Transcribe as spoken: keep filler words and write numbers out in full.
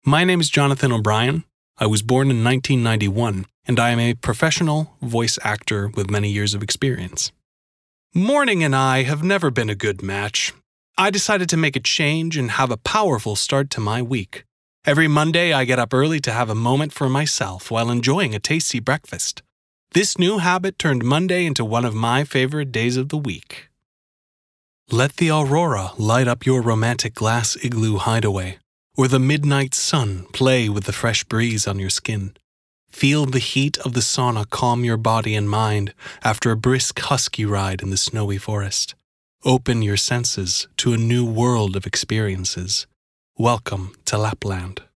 My name is Jonathan O'Brien. I was born in nineteen ninety-one, and I am a professional voice actor with many years of experience. Morning and I have never been a good match. I decided to make a change and have a powerful start to my week. Every Monday, I get up early to have a moment for myself while enjoying a tasty breakfast. This new habit turned Monday into one of my favorite days of the week. Let the aurora light up your romantic glass igloo hideaway, or the midnight sun play with the fresh breeze on your skin. Feel the heat of the sauna calm your body and mind after a brisk husky ride in the snowy forest. Open your senses to a new world of experiences. Welcome to Lapland.